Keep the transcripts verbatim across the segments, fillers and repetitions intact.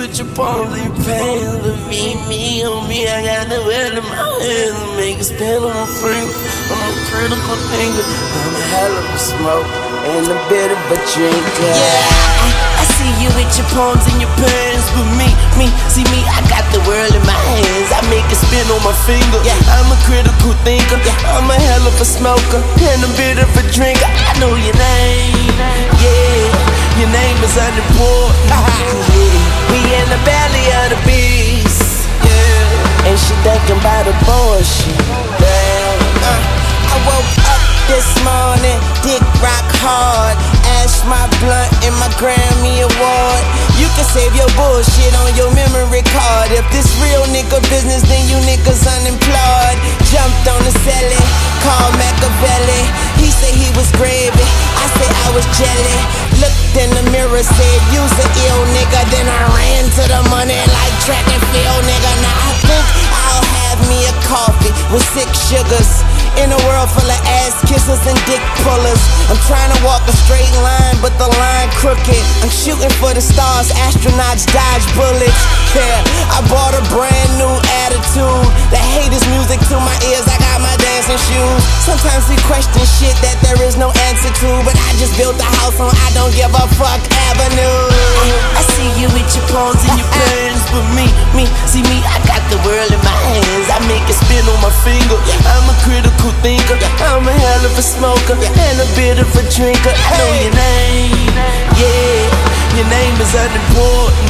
with your palms and your pants. But me, me, on me, I got the world in my hands. I make it spin on my finger. I'm a critical thinker. I'm a hell of a smoke and a bit of a drinker. Yeah, I see you with your palms and your pants. But me, me, see me, I got the world in my hands. I make it spin on my finger. Yeah, I'm a critical thinker. Yeah, I'm a hell of a smoker and a bit of a drinker. I know your name. Yeah, your name is unimportant. Yeah, we in the belly of the beast. Yeah, and she thinking about the bullshit. Damn. Uh, I woke up this morning, dick rock hard. Ash my blunt and my Grammy award. You can save your bullshit on your memory card. If this real nigga business, then you niggas unemployed. Jumped on the celly, called Machiavelli. He said he was gravy, I said I was jelly. Looked in the mirror, said you's an ill nigga. Then I ran to the money like track and field, nigga. Now I think I'll have me a coffee with six sugars. In a world full of ass kissers and dick pullers. I'm trying to walk a straight line, but the line crooked. I'm shooting for the stars, astronauts dodge bullets. Yeah, I bought a brand new attitude. The haters music to my ears, I got my dancing shoes. Sometimes we question shit that there is no answer to, but I just built a house on I don't give a fuck avenue. I see you with your palms and your pants, but me, me, see me, I got the world in my hands. I make it spin on my finger. I'm a critical thinker. I'm a hell of a smoker and a bit of a drinker. I know your name. Yeah, your name is unimportant.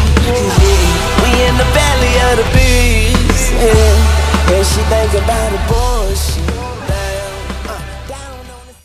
Yeah, we in the belly of the beast. Yeah, and she think about the bullshit.